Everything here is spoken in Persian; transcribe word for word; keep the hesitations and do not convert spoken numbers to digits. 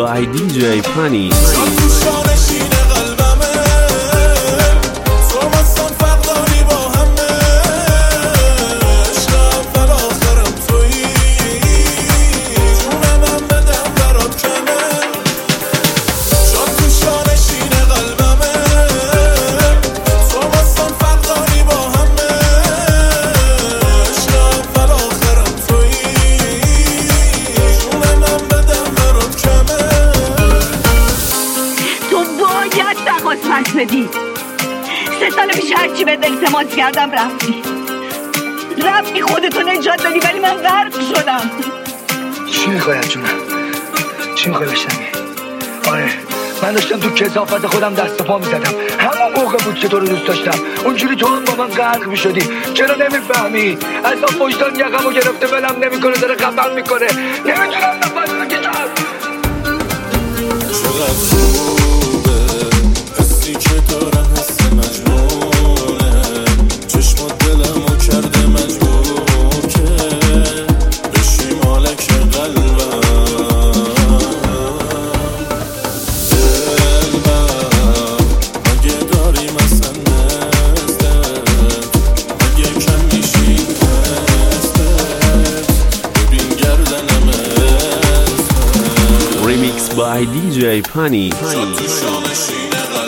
by دی جی Funny. بدی سه سال پیش هرچی به التماس کردم رفتی رفتی خودتو نجات دادی، ولی من غرق شدم. چی میخوای از جونم؟ چی میخوای بشنوی؟ آره من داشتم تو کثافت خودم دست و پا میزدم، همون موقع بود که تو رو دوست داشتم. اونجوری تو هم با من غرق میشدی، چرا نمیفهمی؟ اصلا وجدان یقمو گرفته ولم نمیکنه، داره خفم میکنه، نمیتونم نفس بکشم. چقدر خوبه حسی که دارم، حس مجنونه، چشم و دلمو کرده مجبور که بشی مالک قلبم. دلبر مگه داری مثل مثلت، مگه کم میشی مثلت، ببین گردنم Remix by دی جی Funny. تو شانشین